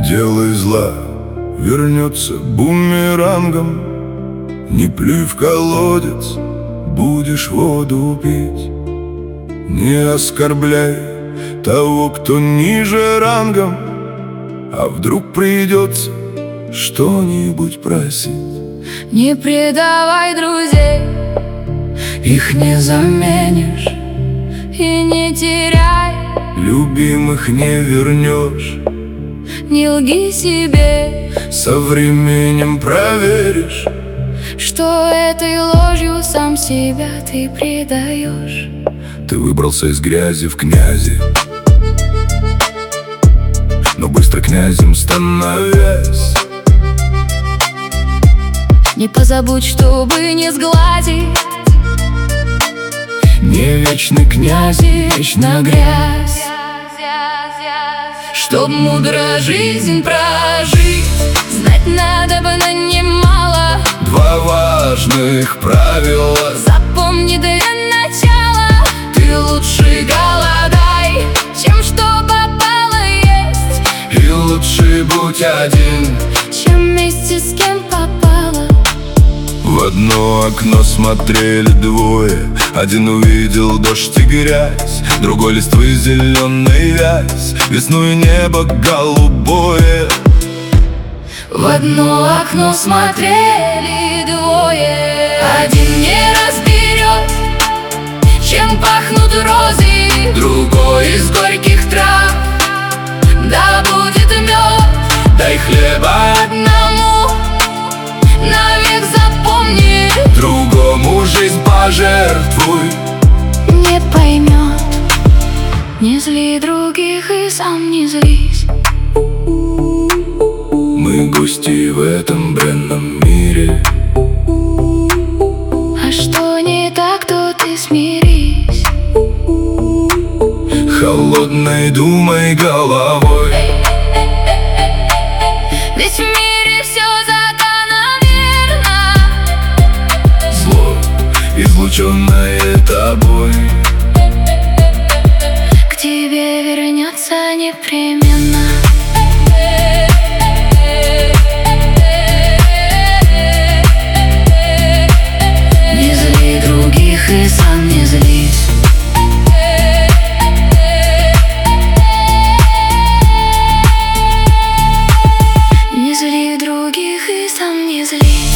делай зла, вернется бумерангом. Не плюй в колодец, будешь воду пить. Не оскорбляй того, кто ниже рангом, а вдруг придется что-нибудь просить. Не предавай друзей, их не заменишь. И не теряй, любимых не вернешь. не лги себе, со временем проверишь, что этой ложью сам себя ты предаешь. ты выбрался из грязи в князи, но быстро князем становясь. Не позабудь, чтобы не сгладить. Не вечный князь, Вечна грязь. Чтоб мудро жизнь прожить, знать надо бы на немало. два важных правила. Запомни для начала: ты лучше голодай, чем что попало есть. И лучше будь один, чем вместе с кем попало. В одно окно смотрели двое. Один увидел дождь и грязь, другой листвы зеленый вязь, весну и небо голубое. В одно окно смотрели двое. Один не разберет, чем пахнут розы, Другой из горьких трав. Да будет мед, дай хлеба одному навек запомни. другому, жизнь пожертвуй. Не поймет, не зли других и сам не злись. Мы гости в этом бренном мире. А что не так, то ты смирись. Холодной думай головой, Ведь в мире все закономерно. зло, излученное тобой, К тебе вернется непременно. Не зли других и сам не злись. Не зли других и сам не злись.